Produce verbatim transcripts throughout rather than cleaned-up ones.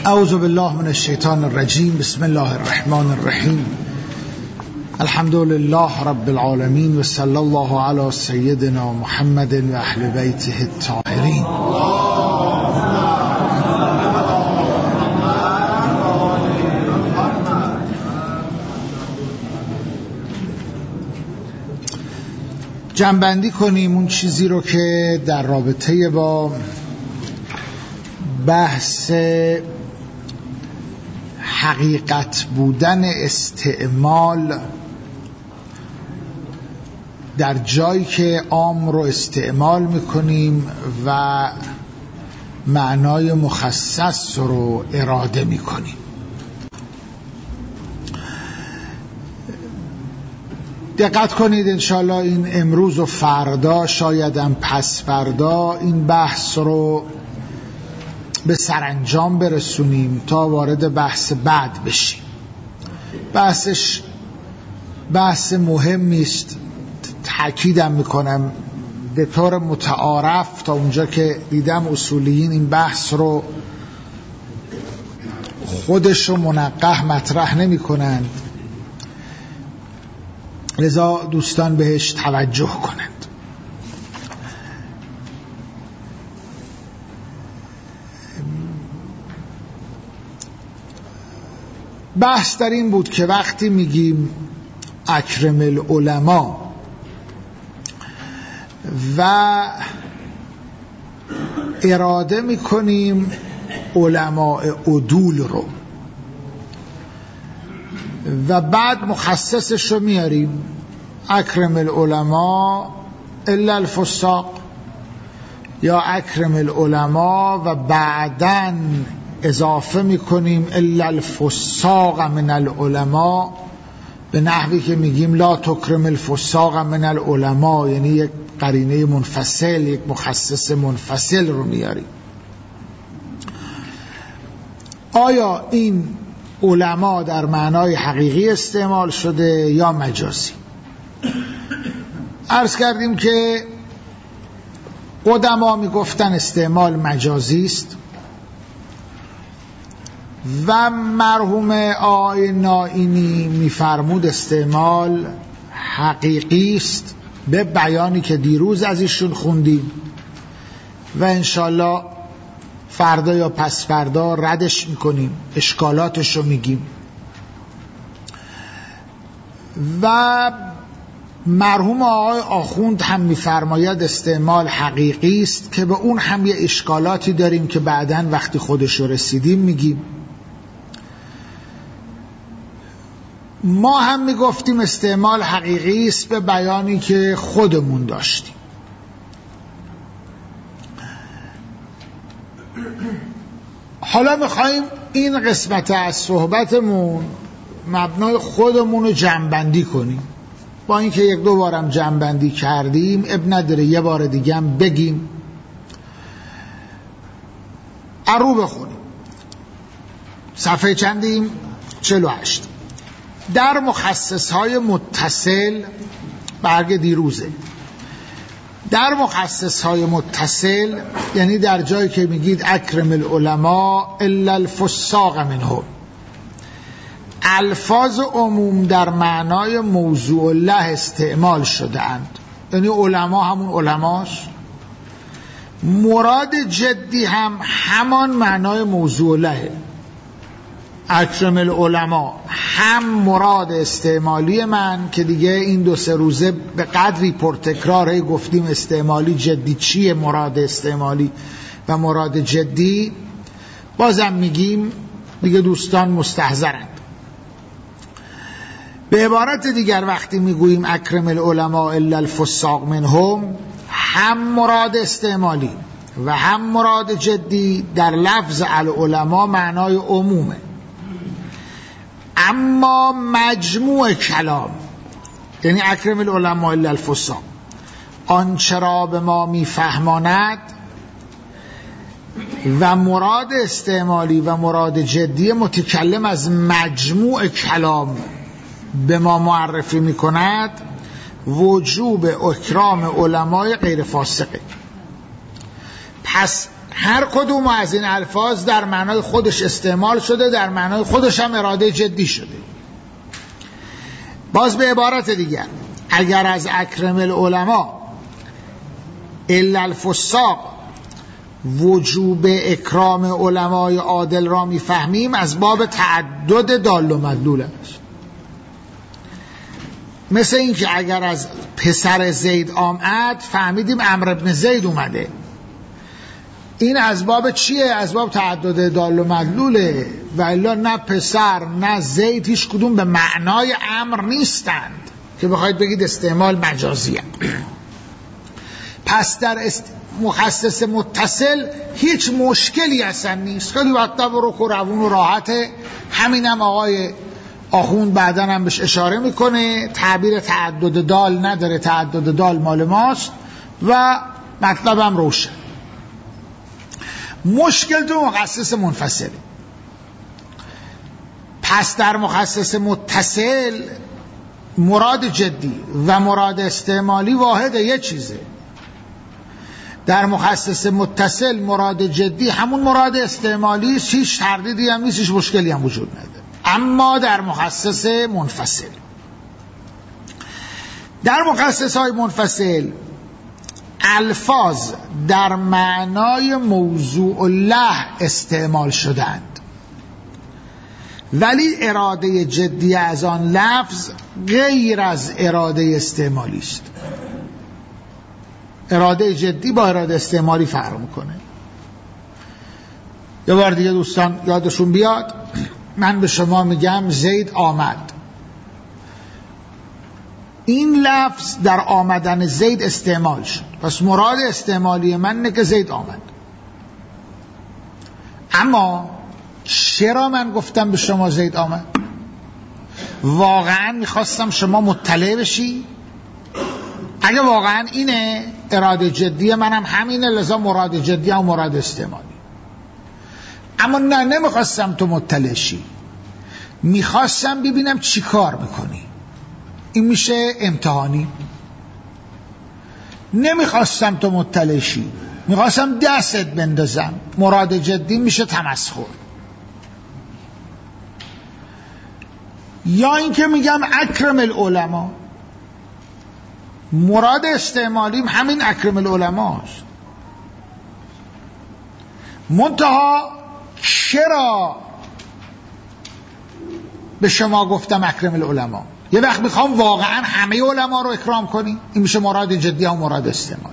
اعوذ بالله من الشیطان الرجیم. بسم الله الرحمن الرحیم. الحمد لله رب العالمین و صلی الله علی سیدنا محمد و اهل بیته الطاهرین. جمع‌بندی کنیم اون چیزی رو که در رابطه با بحث حقیقت بودن استعمال در جایی که عام رو استعمال میکنیم و معنای مخصص رو اراده میکنیم. دقت کنید انشاءالله این امروز و فردا، شایدم پس فردا، این بحث رو به سرانجام برسونیم تا وارد بحث بعد بشیم. بحثش بحث مهمی است، تأکیدم میکنم به طور متعارف تا اونجا که دیدم اصولیین این بحث رو خودش رو منقح مطرح نمی کنند، لذا دوستان بهش توجه کنند. بحث در این بود که وقتی میگیم اکرم العلماء و اراده میکنیم علماء عدول رو و بعد مخصصش رو میاریم اکرم العلماء الا الفساق، یا اکرم العلماء و بعداً اضافه میکنیم الا الفساق من العلماء، به نحوی که میگیم لا تکرم الفساق من العلماء، یعنی یک قرینه منفصل، یک مخصص منفصل رو میاریم. آیا این علما در معنای حقیقی استعمال شده یا مجازی؟ عرض کردیم که قدما میگفتن استعمال مجازی است و مرحوم آقای نائینی میفرمود استعمال حقیقی است، به بیانی که دیروز از ایشون خوندیم و انشالله فردا یا پس فردا ردش میکنیم، اشکالاتش رو میگیم. و مرحوم آقای آخوند هم میفرماید استعمال حقیقی است که به اون هم یه اشکالاتی داریم که بعداً وقتی خودش رو رسیدیم میگیم. ما هم میگفتیم استعمال حقیقی است به بیانی که خودمون داشتیم. حالا میخواییم این قسمت از صحبتمون مبنای خودمون رو جمع‌بندی کنیم، با اینکه یک دو بارم جمع‌بندی کردیم اب نداره یه بار دیگه هم بگیم. ارو بخونیم صفحه چندیم؟ چهل و هشت. در مخصصهای متصل، برگ دیروزه، در مخصصهای متصل یعنی در جایی که میگید اکرم العلماء الا الفساق منهم، الفاظ عموم در معنای موضوع له استعمال شده اند، یعنی علما همون علماست، مراد جدی هم همان معنای موضوع له. اکرم العلماء هم مراد استعمالی من که دیگه این دو سه روزه به قدری پرتکراره گفتیم استعمالی جدی چیه، مراد استعمالی و مراد جدی، بازم میگیم دیگه دوستان مستحضرند. به عبارت دیگر وقتی میگوییم اکرم العلماء الا الفساق منهم، هم مراد استعمالی و هم مراد جدی در لفظ العلماء معنای عمومه، اما مجموع کلام یعنی اکرم العلماء الا الفساق آنچه را به ما میفهماند و مراد استعمالی و مراد جدی متکلم از مجموع کلام به ما معرفی میکند وجوب اکرام علمای غیر فاسقه. پس هر کدوم از این الفاظ در معنای خودش استعمال شده، در معنای خودش هم اراده جدی شده. باز به عبارت دیگر، اگر از اکرم العلماء الا الفساق وجوب اکرام علمای عادل را میفهمیم، از باب تعدد دال و مدلول است. مثل این که اگر از پسر زید آمد فهمیدیم عمرو بن زید اومده، این از باب چیه؟ از باب تعدد دال و مدلوله. و الا نه پسر نه زید هیچ کدوم به معنای امر نیستند که بخواید بگید استعمال مجازیه. پس در است... مخصص متصل هیچ مشکلی اصلا نیست، خیلی مطلب و رک و روون و راحته. همینم آقای آخوند بعداً هم بهش اشاره میکنه، تعبیر تعدد دال نداره، تعدد دال مال ماست و مطلبم روشن. مشکل تو مخصص منفصل. پس در مخصص متصل مراد جدی و مراد استعمالی واحد یه چیزه. در مخصص متصل مراد جدی همون مراد استعمالی است، هیچ تردیدی هم نیست، هیچ مشکلی هم وجود نداره. اما در مخصص منفصل، در مخصص های منفصل الفاظ در معنای موضوع الله استعمال شدند، ولی اراده جدی از آن لفظ غیر از اراده استعمالی است. اراده جدی با اراده استعمالی فرق میکنه. یه بار دیگه دوستان یادشون بیاد، من به شما میگم زید آمد، این لفظ در آمدن زید استعمال شد، پس مراد استعمالی من اینه که زید آمد. اما چرا من گفتم به شما زید آمد؟ واقعا میخواستم شما مطلع بشی؟ اگه واقعا اینه اراده جدی منم همینه، لذا مراد جدی هم مراد استعمالی. اما نه، نمیخواستم تو مطلع شی، میخواستم ببینم چی کار میکنی. این میشه امتحانی. نمیخواستم تو مطلع شی، میخواستم دستت بندازم. مراد جدی میشه تمسخر. یا اینکه میگم اکرم العلماء، مراد استعمالیم همین اکرم العلماء است. منتها چرا به شما گفتم اکرم العلماء؟ یه وقت میخوام واقعا همه علما رو اکرام کنی، این میشه مراد جدی و مراد استعمالی.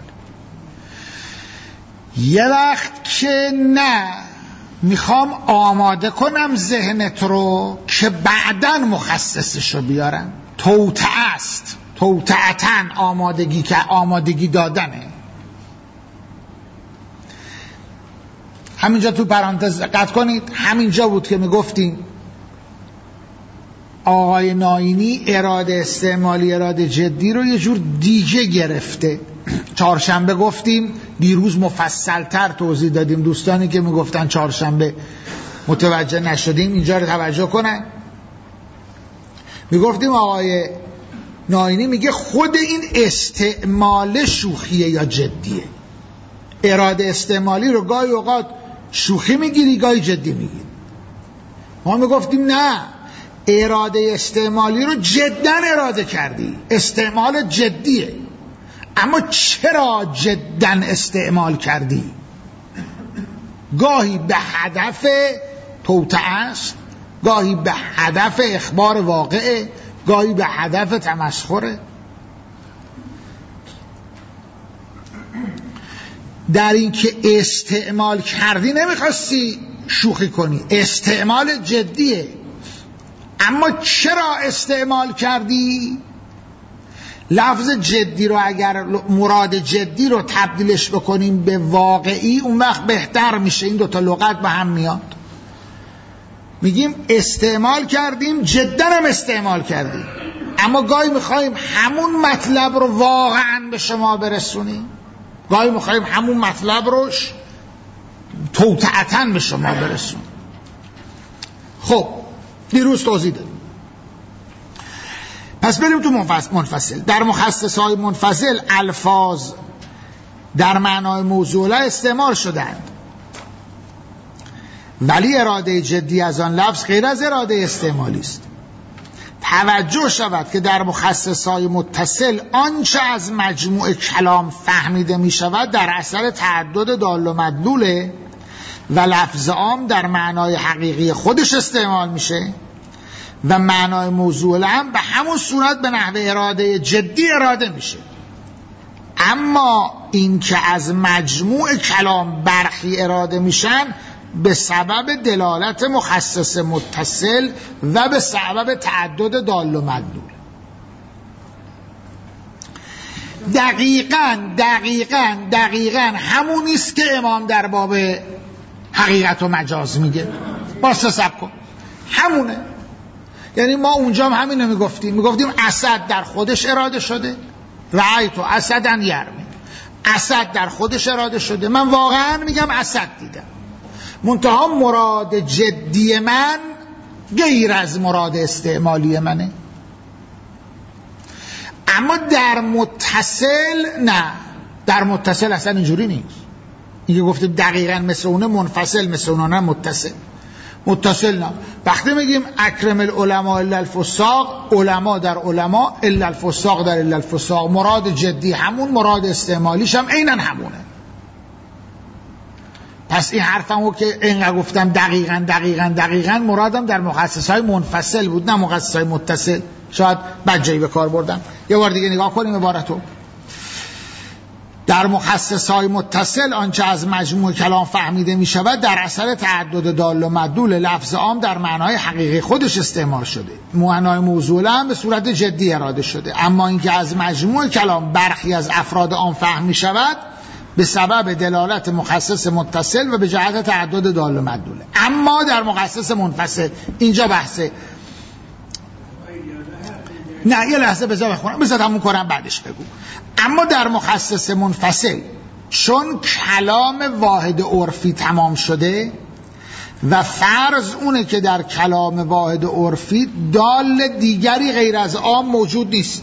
یه وقت که نه، میخوام آماده کنم ذهنت رو که بعداً مخصصش رو بیارم. توطئه است، توطئتن آمادگی که آمادگی دادنه. همینجا تو پرانتز دقت کنید، همینجا بود که میگفتیم آقای ناینی اراده استعمالی اراده جدی رو یه جور دیگه گرفته. چهارشنبه گفتیم، دیروز مفصلتر توضیح دادیم. دوستانی که میگفتن چهارشنبه متوجه نشدیم اینجا رو توجه کنن. میگفتیم آقای ناینی میگه خود این استعمال شوخیه یا جدیه. اراده استعمالی رو گاهی اوقات شوخی میگیری، گاهی جدی میگیری. ما میگفتیم نه، اراده استعمالی رو جدا اراده کردی، استعمال جدیه. اما چرا جدا استعمال کردی؟ گاهی به هدف توطئه است، گاهی به هدف اخبار واقعه، گاهی به هدف تمسخره. در این که استعمال کردی نمیخواستی شوخی کنی، استعمال جدیه. اما چرا استعمال کردی؟ لفظ جدی رو اگر مراد جدی رو تبدیلش بکنیم به واقعی، اون وقت بهتر میشه. این دوتا لغت به هم میاد. میگیم استعمال کردیم، جدا هم استعمال کردیم، اما گاهی میخوایم همون مطلب رو واقعا به شما برسونیم، گاهی میخوایم همون مطلب رو توطئتاً به شما برسونیم. خب دیروز توضیح دادیم. پس بریم تو منفصل. در مخصص های منفصل الفاظ در معنای موضوع لا استعمال شدند، ولی اراده جدی از آن لفظ غیر از اراده استعمالی است. توجه شود که در مخصصهای متصل آنچه از مجموع کلام فهمیده می شود در اثر تعدد دال و مدلوله و لفظ عام در معنای حقیقی خودش استعمال میشه و معنای موضوع هم به همون صورت به نحو اراده جدی اراده میشه. اما این که از مجموع کلام برخی اراده میشن به سبب دلالت مخصص متصل و به سبب تعدد دال و مدلول. دقیقاً دقیقاً دقیقاً همون است که امام در باب حقیقت و مجاز میگه. باسه سب کن همونه. یعنی ما اونجا هم همینو میگفتیم میگفتیم اسد در خودش اراده شده، رأیتو اسدن یرمی، اسد در خودش اراده شده، من واقعا میگم اسد دیدم، منتها مراد جدی من غیر از مراد استعمالی منه. اما در متصل نه، در متصل اصلا اینجوری نیست. اینکه گفتیم دقیقاً مثل اونه منفصل، مثل اونه متصل. متصل نه. وقتی میگیم اکرم العلماء الا الفساق، علما در علما الا الفساق در الا الفساق، مراد جدی همون، مراد استعمالیش هم عیناً همونه. پس این حرفمو که اینقدر گفتم دقیقاً دقیقاً دقیقاً مرادم در مخصصهای منفصل بود نه مخصصهای متصل. شاید بدجایی به کار بردم. یه بار دیگه نگاه کنیم عبارتو. در مخصصهای متصل آنچه از مجموع کلام فهمیده می شود در اثر تعدد دال و مدلول لفظ عام در معنای حقیقی خودش استعمال شده، معنای موضوع هم به صورت جدی اراده شده. اما اینکه از مجموع کلام برخی از افراد آن فهم می شود به سبب دلالت مخصص متصل و به جهت تعدد دال و مدلوله. اما در مخصص منفصل اینجا بحثه. نه یه لحظه بذار بخونم، بذار همون کنم بعدش بگو. اما در مخصص منفصل چون کلام واحد عرفی تمام شده و فرض اونه که در کلام واحد عرفی دال دیگری غیر از عام موجود نیست،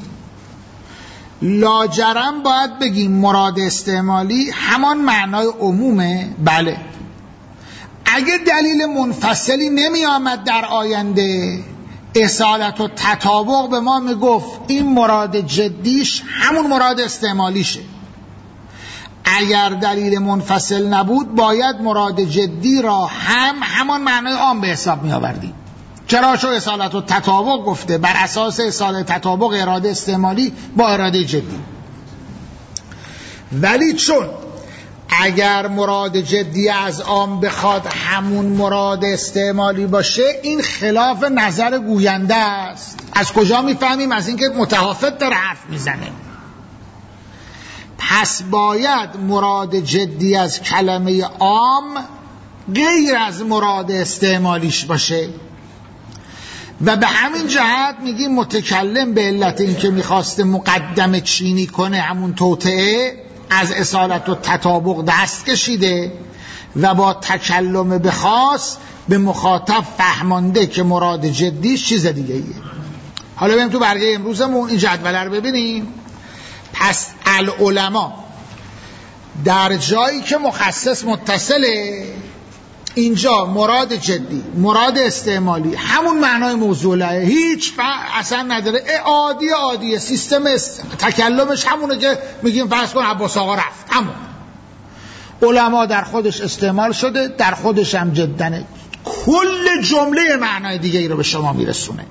لاجرم باید بگیم مراد استعمالی همان معنای عمومه. بله، اگه دلیل منفصلی نمی آمد در آینده، اصالت و تطابق به ما میگفت این مراد جدیش همون مراد استعمالیشه. اگر دلیل منفصل نبود باید مراد جدی را هم همان معنای عام به حساب می آوردیم. چرا؟ چون اصالت و تطابق گفته بر اساس اصالت تطابق اراده استعمالی با اراده جدی. ولی چون اگر مراد جدی از عام بخواد همون مراد استعمالی باشه، این خلاف نظر گوینده است. از کجا میفهمیم؟ از اینکه متحافظ داره حرف میزنه. پس باید مراد جدی از کلمه عام غیر از مراد استعمالیش باشه و به همین جهت میگیم متکلم به علت اینکه میخواسته مقدمه چینی کنه همون توطئه، از اصالت و تطابق دست کشیده و با تکلم بخواست به مخاطب فهمانده که مراد جدیش چیز دیگه ایه. حالا بریم تو برگه امروزمون این جدول رو ببینیم. پس العلماء در جایی که مخصص متصله، اینجا مراد جدی، مراد استعمالی همون معنای موضوعه، هیچ اصلا نداره، عادی عادیه، سیستم تکلمش همونه که میگیم فرض کن عباس آقا رفت، همون علما در خودش استعمال شده، در خودش هم جدنه، کل جمله معنای دیگه ای رو به شما میرسونه.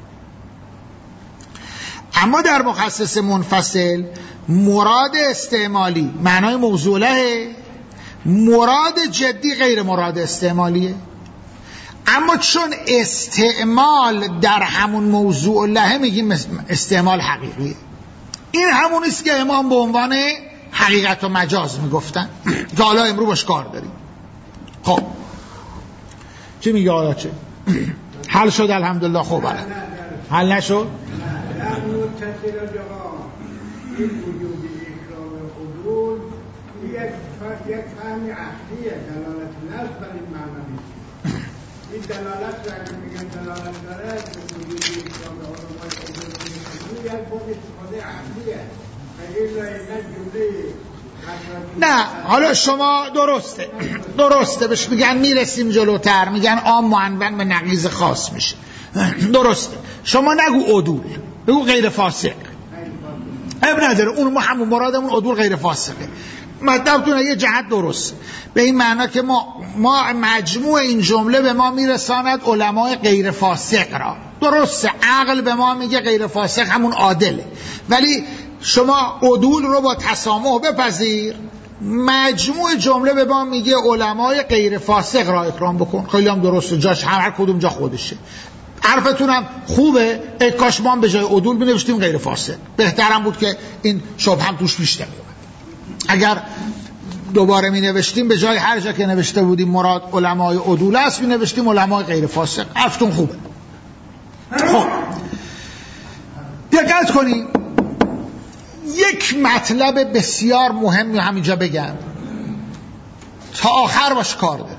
اما در مخصص منفصل مراد استعمالی معنای موضوعه، مراد جدی غیر مراد استعمالیه. اما چون استعمال در همون موضوع لهه میگیم استعمال حقیقیه. این همون است که امام به عنوان حقیقت و مجاز میگفتن که حالا امروز باش کار داریم. خب چی میگه آیا چه؟ حل شد الحمدلله. خوب حل حل نشد؟ یک فهمی عقلیه، دلالت نفس بر این معنی نیست. این دلالت را اگر میگن دلالت داره به وجود اسلام و علمای حضور میکنه، یک بود استفاده عقلیه و این را یک جمله نه حالا شما درسته درسته بهش میگن میرسیم جلوتر میگن عام معنون به نقیض خاص میشه. درسته شما نگو عدول بگو غیر فاسق. اب نداره اون ما همون مرادمون عدول غیر فاسقه. مطلبتون یه جهت درست به این معنا که ما ما مجموع این جمله به ما میرساند علمای غیر فاسق را. درسته عقل به ما میگه غیر فاسق همون عادله، ولی شما عدول رو با تسامح بپذیر، مجموع جمله به ما میگه علمای غیر فاسق را اکرام بکن. خیلی هم درسته، جاش هم هر کدوم جا خودشه. حرفتونم خوبه، ای کاش ما هم به جای عدول بنوشتیم غیر فاسق، بهترم بود که این شبه هم توش بیشتر میومد. اگر دوباره می نوشتیم به جای هر جا که نوشته بودیم مراد علمای عدول است می نوشتیم علمای غیر فاسق. حرفتون خوبه. خب دقت کنیم یک مطلب بسیار مهمی همینجا بگم تا آخر باش کار داریم،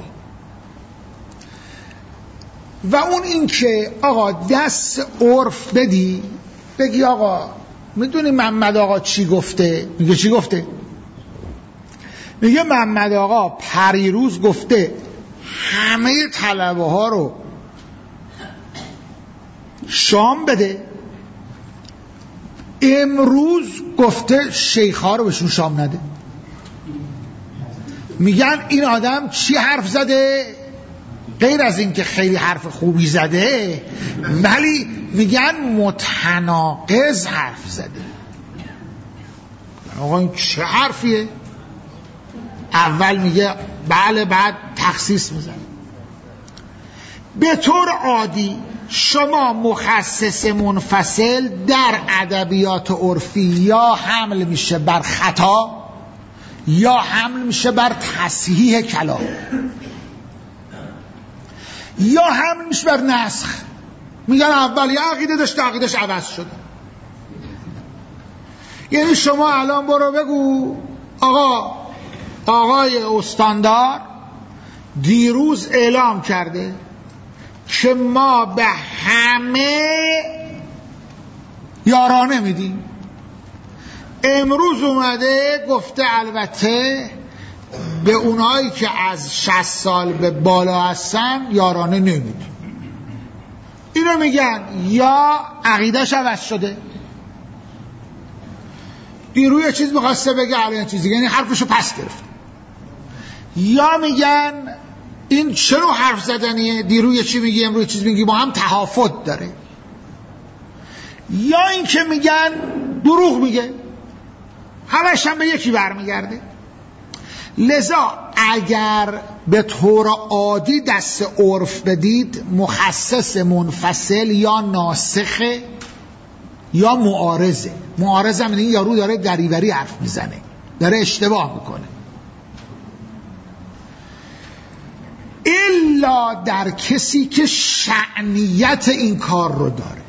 و اون این که آقا دست عرف بدی بگی آقا میدونی محمد آقا چی گفته؟ میگه چی گفته؟ میگه محمد آقا پریروز گفته همه طلبه ها رو شام بده، امروز گفته شیخ ها رو بهشون شام نده. میگن این آدم چی حرف زده؟ غیر از این که خیلی حرف خوبی زده، ولی میگن متناقض حرف زده. آقا این چه حرفیه؟ اول میگه بله، بعد تخصیص میزنه. به طور عادی شما مخصص منفصل در ادبیات عرفی یا حمل میشه بر خطا یا حمل میشه بر تصحیح کلام یا حمل میشه بر نسخ. میگن اول یه عقیده داشت عقیدش عوض شده. یعنی شما الان برو بگو آقا آقای استاندار دیروز اعلام کرده که ما به همه یارانه میدیم، امروز اومده گفته البته به اونایی که از شصت سال به بالا هستن یارانه نمیدیم. اینو میگن یا عقیده‌اش عوض شده، دیروز یه چیز میخواسته بگه الان چیزی، یعنی حرفشو پس گرفت، یا میگن این چرا حرف زدنیه، دیروز یه چی میگی امروز چیز میگی، با هم تهافت داره، یا این که میگن دروغ میگه، همش هم به یکی برمیگرده. لذا اگر به طور عادی دست عرف بدید مخصص منفصل یا ناسخه یا معارضه. معارضه هم این یارو داره دریوری حرف میزنه، داره اشتباه میکنه. الا در کسی که شأنیت این کار رو داره،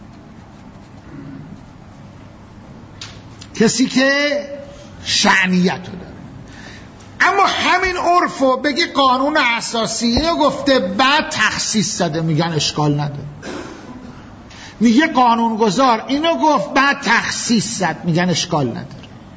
کسی که شأنیت رو داره. اما همین عرفو بگی قانون اساسی اینو گفته بعد تخصیص زده، میگن اشکال نداره. میگه قانونگذار اینو گفت بعد تخصیص زد، میگن اشکال نداره.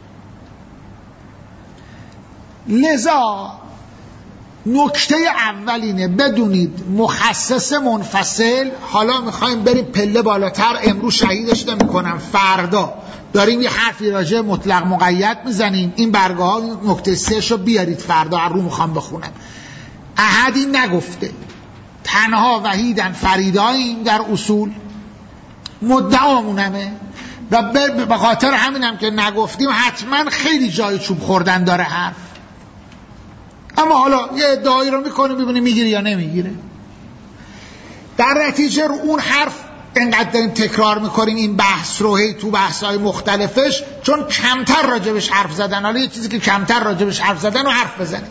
لذا نکته اولینه بدونید مخصص منفصل، حالا میخوایم بریم پله بالاتر، امروز شهیدش نمی‌کنم، فردا داریم یه حرفی راجع مطلق مقید میزنیم. این برگه ها نکته سه شو بیارید فردا رو میخوام بخونم. احدی نگفته، تنها وحیدن فریداییم در اصول، مدعامونمه و به خاطر همینم که نگفتیم حتما خیلی جای چوب خوردن داره حرف. اما حالا یه ادعایی رو میکنیم ببینیم میگیره یا نمیگیره. در نتیجه رو اون حرف اینقدر داریم تکرار میکنیم این بحث رو هی تو بحث‌های مختلفش، چون کمتر راجبش حرف زدن. حالا یه چیزی که کمتر راجبش حرف زدن رو حرف بزنیم.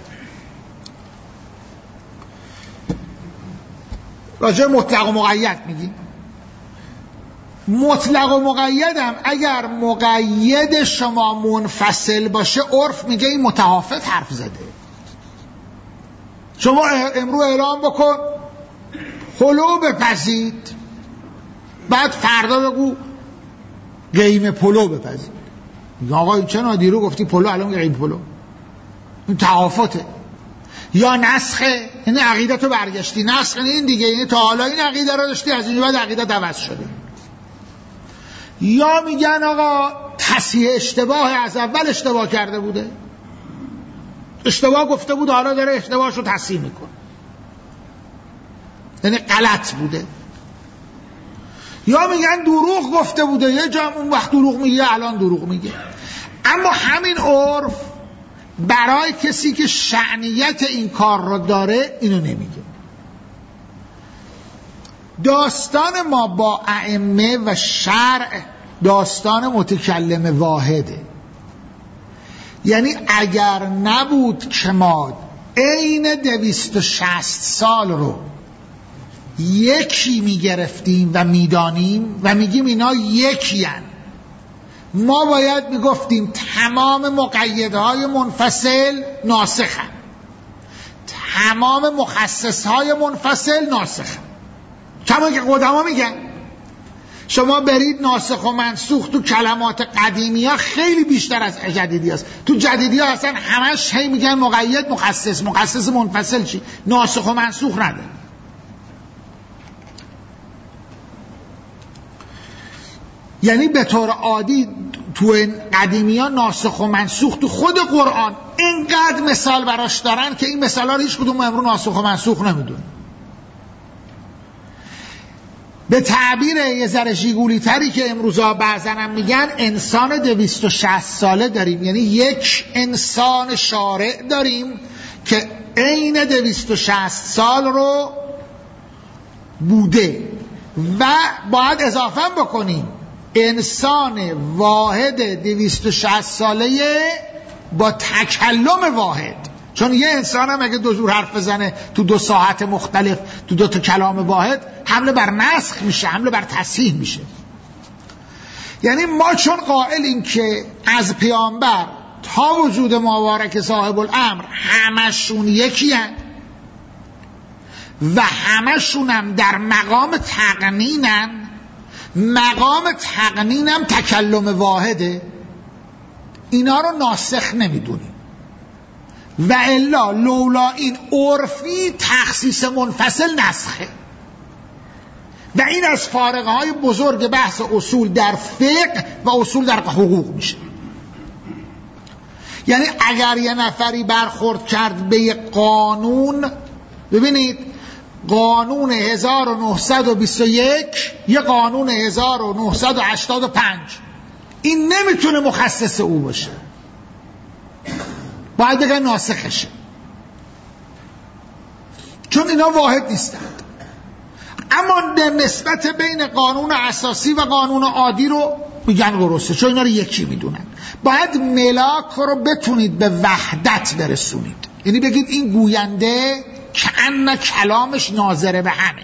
راجب مطلق و مقید میگیم. مطلق و مقیدم اگر مقید شما منفصل باشه عرف میگه این متحافظ حرف زده. شما امروز اعلام بکن پلو بپزید، بعد فردا بگو گیم پلو بپزید. میگه آقا این چه نادیرو گفتی پلو الان میگه غیب پلو. این تعافته. یا نسخه، یعنی عقیده تو برگشتی. نسخ این دیگه، یعنی تا حالا این عقیده رو داشتی از این بعد عقیده عوض شده. یا میگن آقا تصحیح اشتباه، از اول اشتباه کرده بوده، اشتباه گفته بود حالا داره اشتباهش رو تصحیح میکنه، یعنی غلط بوده. یا میگن دروغ گفته بوده، یه جا اون وقت دروغ میگه الان دروغ میگه. اما همین عرف برای کسی که شأنیت این کار رو داره اینو نمیگه. داستان ما با ائمه و شرع داستان متکلم واحده. یعنی اگر نبود که ما عین دویست و شصت سال رو یکی میگرفتیم و میدانیم و میگیم اینا یکی هن، ما باید میگفتیم تمام مقیدهای منفصل ناسخن، تمام مخصصهای منفصل ناسخن. کما که قدما میگن شما برید ناسخ و منسوخ تو کلمات قدیمی ها خیلی بیشتر از جدیدی هست. تو جدیدی ها اصلا همش هی میگن مقید مخصص، مخصص منفصل چی؟ ناسخ و منسوخ نداره. یعنی به طور عادی تو قدیمی ها ناسخ و منسوخ تو خود قرآن اینقدر مثال براش دارن که این مثال ها رو هیچ کدوم امرو ناسخ و منسوخ نمیدونه. به تعبیر یه ذره ژیگولی تری که امروزا بعضن هم میگن انسان دویست و شصت ساله داریم، یعنی یک انسان شارع داریم که عین دویست و شصت سال رو بوده و باید اضافه بکنیم انسان واحد دویست و شصت ساله با تکلم واحد. چون یه انسان هم اگه دو جور حرف بزنه تو دو ساعت مختلف تو دو تا کلام واحد، حمله بر نسخ میشه، حمله بر تصحیح میشه. یعنی ما چون قائلیم که از پیامبر تا وجود مبارک صاحب الامر همشون یکی هن و همشون هم در مقام تقنینن، مقام تقنینم تکلم واحده، اینا رو ناسخ نمیدونیم. و الا لولا این عرفی تخصیص منفصل نسخه. و این از فارغه های بزرگ بحث اصول در فقه و اصول در حقوق میشه. یعنی اگر یه نفری برخورد کرد به یه قانون، ببینید قانون هزار و نهصد و بیست و یک یه قانون هزار و نهصد و هشتاد و پنج، این نمیتونه مخصص او باشه، باید بگن ناسخشه، چون اینا واحد نیستند. اما در نسبت بین قانون اساسی و قانون عادی رو میگن درسته، چون اینا رو یکی میدونن. باید ملاک رو بتونید به وحدت برسونید، یعنی بگید این گوینده کأن کلامش ناظر به همه.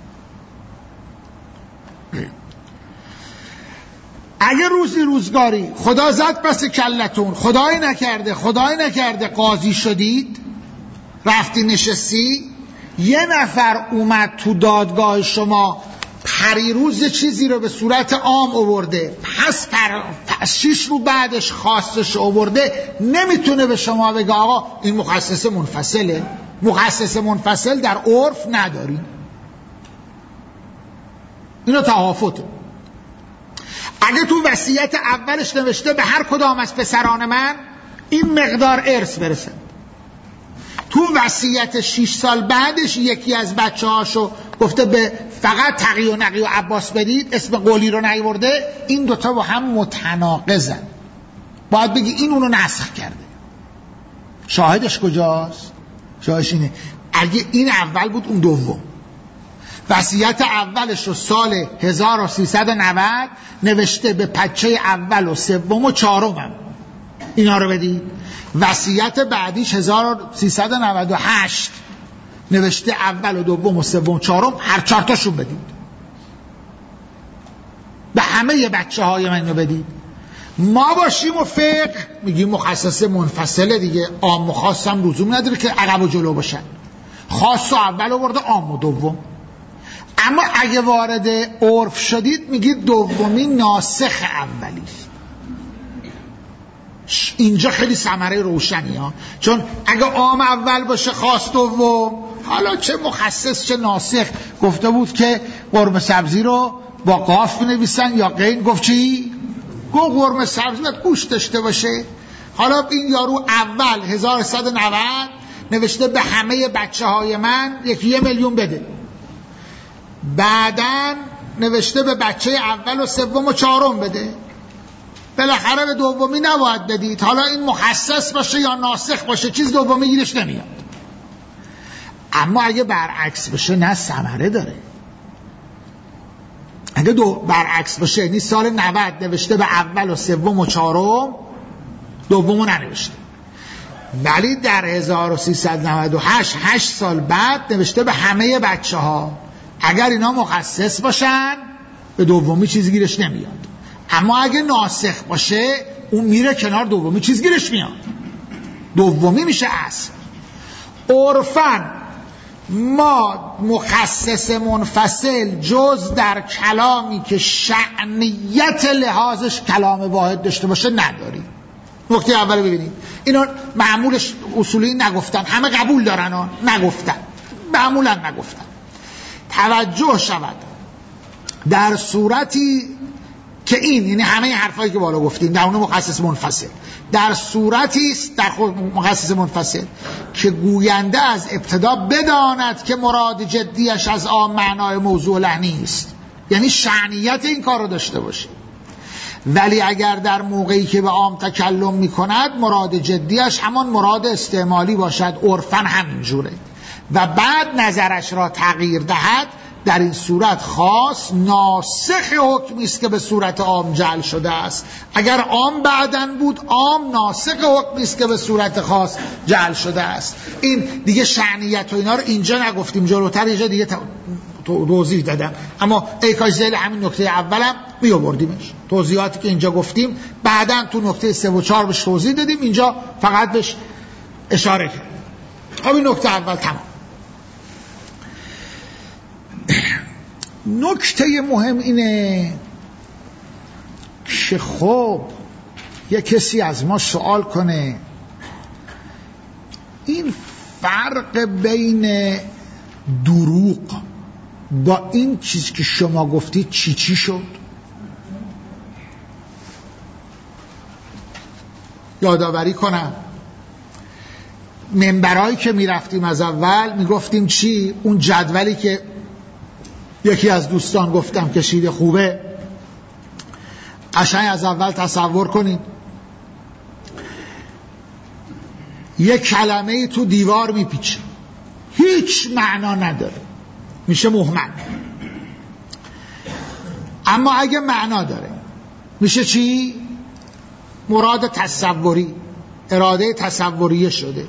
اگه روزی روزگاری خدا زد پس کلتون، خدای نکرده خدای نکرده قاضی شدید، رفتی نشستی، یه نفر اومد تو دادگاه شما پریروز چیزی رو به صورت عام آورده، پس پر پس شیش رو بعدش خاصش آورده، نمیتونه به شما بگه آقا این مخصص منفصله. مخصص منفصل در عرف نداریم، اینو تهافته. اگه تو وصیت اولش نوشته به هر کدام از پسران من این مقدار ارث برسه، تو وصیت شش سال بعدش یکی از بچه هاشو گفته به فقط تقی و نقی و عباس بدید، اسم قولی رو نیورده، این دوتا با هم متناقضن. باید بگی این اونو نسخ کرده. شاهدش کجاست؟ شاهدش اینه اگه این اول بود اون دوم. وصیت اولش رو سال هزار و سیصد و نود نوشته به بچه اول و سوم و چهارم هم اینا رو بدید. وصیت بعدیش هزار و سیصد و نود و هشت نوشته اول و دوم و سوم و چهارم هر چهار تاشون بدید، به همه بچه های من رو بدید. ما باشیم و فقه میگیم مخصص منفصله دیگه، عام و خاص هم لزوم نداره که عقب و جلو باشن، خاص و اول آورده عام و دوم. اما اگه وارد عرف شدید میگید دومی ناسخ اولی. اینجا خیلی ثمره روشنی ها، چون اگه عام اول باشه خاص دوم، حالا چه مخصص چه ناسخ گفته بود که قرمه سبزی رو با قاف بنویسن یا غین، گفت چی؟ گفت قرمه سبزی باید گوشت داشته باشه. حالا این یارو اول هزار و صد و نود نوشته به همه بچه های من یکی یه میلیون بده، بعدن نوشته به بچه اول و سوم و چهارم بده، بالاخره به دومی نباید بدید. حالا این مخصص باشه یا ناسخ باشه چیز دومی گیرش نمیاد. اما اگه برعکس باشه نه ثمره داره. اگه دو برعکس باشه یعنی سال نود نوشته به اول و سوم و چهارم، دومو ننوشته، ولی در هزار و سیصد و نود و هشت هشت سال بعد نوشته به همه بچه ها. اگر اینا مخصص باشن به دومی چیز گیرش نمیاد، اما اگه ناسخ باشه اون میره کنار، دومی چیز گیرش میاد، دومی میشه اصل. عرفاً ما مخصص منفصل جز در کلامی که شأنیت لحاظش کلام واحد داشته باشه نداریم. نکته اول ببینید، اینا معمولش اصولی نگفتن، همه قبول دارن ها، نگفتن، معمولا نگفتن. توجه شود در صورتی که این، یعنی همه حرفایی که بالا گفتیم در اون مخصص منفصل، در صورتی است در خود مخصص منفصل که گوینده از ابتدا بداند که مراد جدیش از عام معنای موضوع لحنی است، یعنی شأنیت این کار رو داشته باشه. ولی اگر در موقعی که به عام تکلم می کند مراد جدیش همان مراد استعمالی باشد، عرفاً همینجوره، و بعد نظرش را تغییر دهد، در این صورت خاص ناسخ حکمی است که به صورت عام جعل شده است. اگر عام بعدن بود، عام ناسخ حکمی است که به صورت خاص جعل شده است. این دیگه شأنیت و اینا رو اینجا نگفتیم، جلوتر اینجا دیگه توضیح دادم، اما ای کاش ذیل همین نکته اولم بیاوردیمش. توضیحاتی که اینجا گفتیم بعدن تو نکته سه و چهار بهش توضیح دادیم، اینجا فقط بهش اشاره کردیم. خب این نکته اول تمام. نکته مهم اینه که خب یه کسی از ما سوال کنه این فرق بین دروغ با این چیز که شما گفتید چی چی شد؟ یادآوری کنم منبرایی که میرفتیم از اول میگفتیم چی؟ اون جدولی که یکی از دوستان گفتم کشیده خوبه، قشنگ از اول تصور کنید یک کلمه تو دیوار میپیچه، هیچ معنا نداره، میشه مهمل. اما اگه معنا داره میشه چی؟ مراد تصوری، اراده تصوریه شده.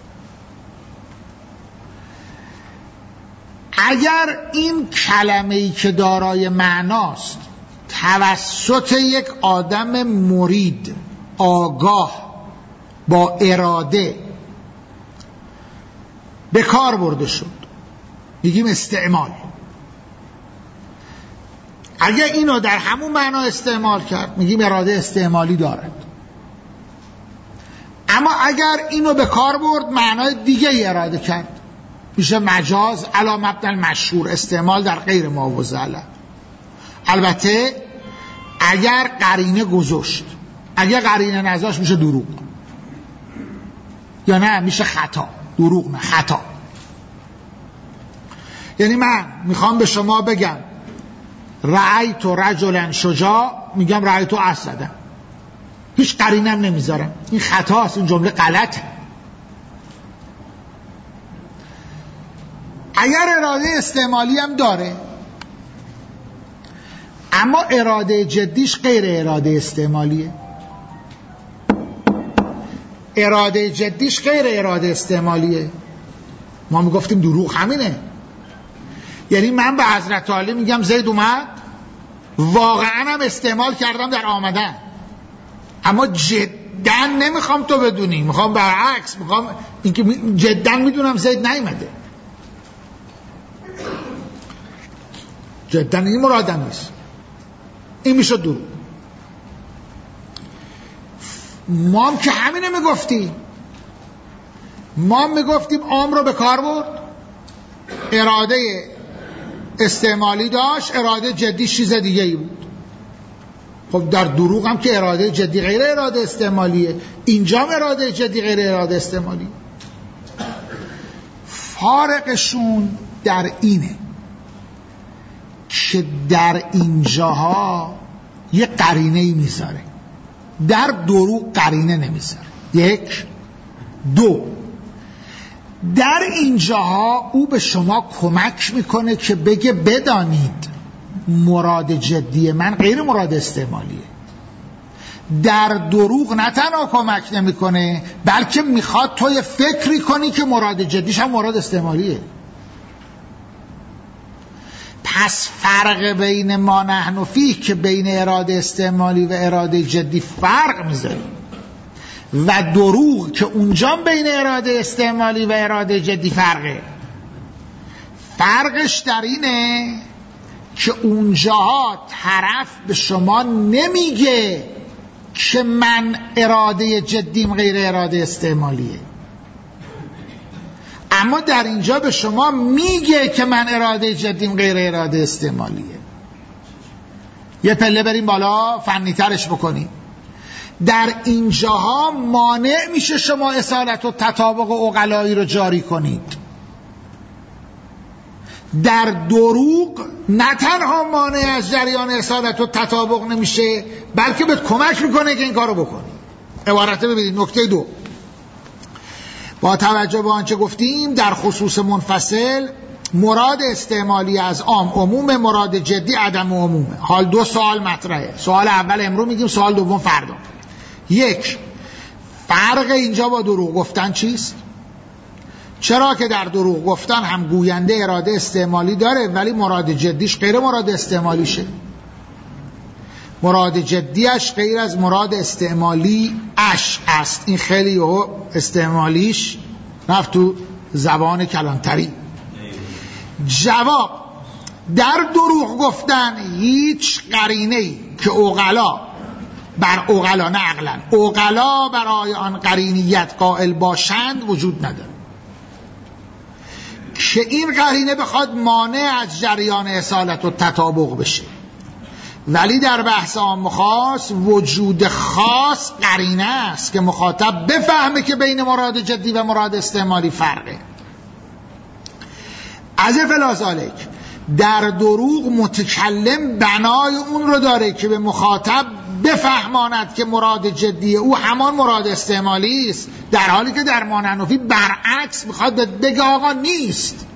اگر این کلمه‌ای که دارای معناست توسط یک آدم مرید آگاه با اراده به کار برده شد، میگیم استعمال. اگر اینو در همون معنا استعمال کرد میگیم اراده استعمالی دارد. اما اگر اینو به کار برد معنای دیگه اراده کرد میشه مجاز علی مبنی المشهور، استعمال در غیر معوض علیه. البته اگر قرینه گذاشت، اگر قرینه نذاشت میشه دروغ، یا نه میشه خطا. دروغ نه، خطا. یعنی من میخوام به شما بگم رأیت رجلا شجاع، میگم رأیت اسدا، هیچ قرینم نمیذارم، این خطاست، این جمله غلطه. اگر اراده استعمالی هم داره اما اراده جدیش غیر اراده استعمالیه، اراده جدیش غیر اراده استعمالیه، ما میگفتیم دروغ همینه. یعنی من به حضرت علی میگم زید اومد، واقعا هم استعمال کردم در آمدن، اما جدا نمیخوام تو بدونی، میخوام برعکس، میخوام اینکه جدا میدونم زید نیومده، جدا این مرادم نیست، این میشه دروغ. ما هم که همینه میگفتیم، ما هم میگفتیم عام رو به کار برد، اراده استعمالی داشت، اراده جدی چیز دیگه ای بود. خب در دروغ هم که اراده جدی غیر اراده استعمالیه، اینجا هم اراده جدی غیر اراده استعمالی. فارقشون در اینه که در اینجاها یه قرینه ای میذاره، در دروغ قرینه نمیذاره. یک. دو، در اینجاها او به شما کمک میکنه که بگه بدانید مراد جدی من غیر مراد استعمالیه. در دروغ نه تنها کمک نمیکنه بلکه میخواد توی فکری کنی که مراد جدیش هم مراد استعمالیه. پس فرق بین ما نحن فیه که بین اراده استعمالی و اراده جدی فرق میذاره و دروغ که اونجا بین اراده استعمالی و اراده جدی فرقه. فرقش در اینه که اونجاها طرف به شما نمیگه که من اراده جدیم غیر اراده استعمالیه، اما در اینجا به شما میگه که من اراده جدیم غیر اراده استعمالیه. یه پله بریم بالا فنی ترش بکنیم. در اینجاها مانع میشه شما اصالت و تطابق و عقلایی رو جاری کنید. در دروغ نه تنها مانع از جریان اصالت و تطابق نمیشه بلکه بهت کمک میکنه که این کارو بکنی. عبارت ببینید. نکته دو، با توجه به آنچه گفتیم در خصوص منفصل مراد استعمالی از عام عموم، مراد جدی عدم عمومه. حال دو سوال مطرحه. سوال اول امروز میگیم، سوال دوم فردا. یک، فرق اینجا با دروغ گفتن چیست؟ چرا که در دروغ گفتن هم گوینده اراده استعمالی داره ولی مراد جدیش غیر مراد استعمالیشه. مراد جدیش غیر از مراد استعمالی اش است. این خیلی استعمالیش رفت تو زبان کلانتری. جواب، در دروغ گفتن هیچ قرینه‌ای که عقلا بر عقلا نه عقلا عقلا برای آن قرینیت قائل باشند وجود نداره که این قرینه بخواد مانع از جریان اصالت و تطابق بشه. ولی در بحث عام خاص وجود خاص قرینه است که مخاطب بفهمه که بین مراد جدی و مراد استعمالی فرقه. از فلازالک در دروغ متکلم بنای اون رو داره که به مخاطب بفهماند که مراد جدی او همان مراد استعمالی است، در حالی که در ما نحن برعکس میخواد بگه آقا نیست.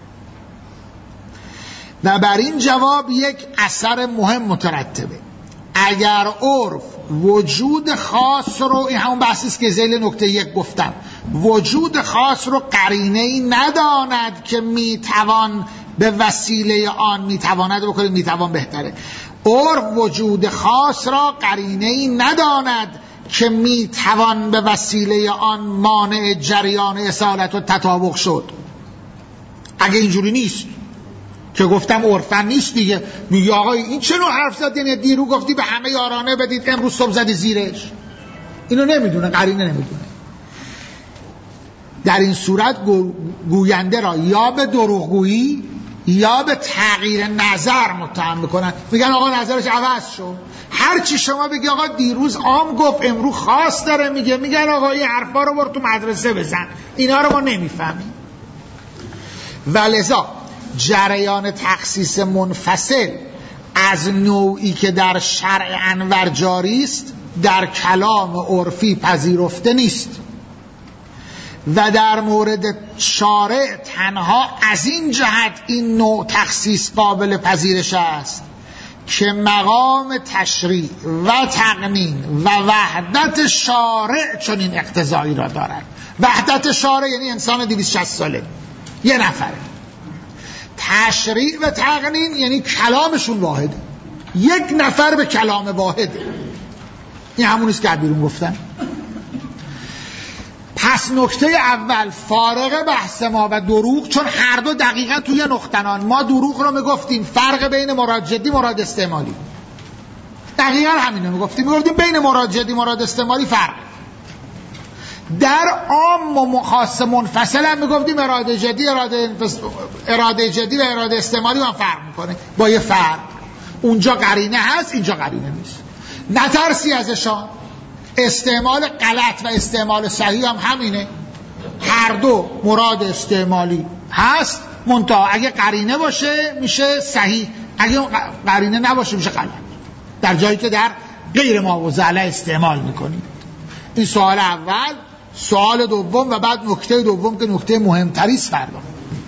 و بر این جواب یک اثر مهم مترتبه. اگر عرف وجود خاص رو، این همون بحثی است که ذیل نکته یک گفتم، وجود خاص رو قرینه‌ای نداند که میتوان به وسیله آن، میتواند بکنید میتوان بهتره، عرف وجود خاص را قرینه‌ای نداند که میتوان به وسیله آن مانع جریان اصالت و تطابق شد. اگه اینجوری نیست که گفتم عرفن نیست دیگه، میگه آقای این چه نوع حرف زد؟ یعنی دیرو گفتی به همه یارانه بدید، امروز صبح زدی زیرش. اینو نمیدونه، قرینه نمیدونه. در این صورت گو... گوینده را یا به دروغگویی یا به تغییر نظر متهم میکنن، میگن آقا نظرش عوض شد. هر چی شما بگی آقا دیروز عام گفت امروز خاص داره میگه، میگن آقا این حرفا رو برو تو مدرسه بزن، اینا رو ما نمیفهمیم. ولذا جریان تخصیص منفصل از نوعی که در شرع انور جاری است در کلام عرفی پذیرفته نیست و در مورد شارع تنها از این جهت این نوع تخصیص قابل پذیرش است که مقام تشریع و تقنین و وحدت شارع چنین اقتضایی را دارد. وحدت شارع یعنی انسان دویست و شصت ساله یه نفره، تشریع و تقنین یعنی کلامشون واحده، یک نفر به کلام واحده. این همونیست که بیرون گفتن. پس نکته اول فارغ بحث ما و دروغ، چون هر دو دقیقا توی نقطنان. ما دروغ رو میگفتیم فرق بین مراد جدی مراد استعمالی، دقیقا همینو میگفتیم، میگفتیم بین مراد جدی مراد استعمالی فرق. در عام و خاص منفصل هم میگفتیم اراده جدی اراده اراده جدی و اراده استعمالی هم فرق میکنه، با یه فرق، اونجا قرینه هست اینجا قرینه نیست. نترسی ازشان. استعمال غلط و استعمال صحیح هم همینه، هر دو مراد استعمالی هست، منتها اگه قرینه باشه میشه صحیح، اگه قرینه نباشه میشه غلط، در جایی که در غیر ماوضع علیه استعمال میکنیم. این سوال اول. سوال دوم و بعد نکته دوم که نکته مهمتری است فردا.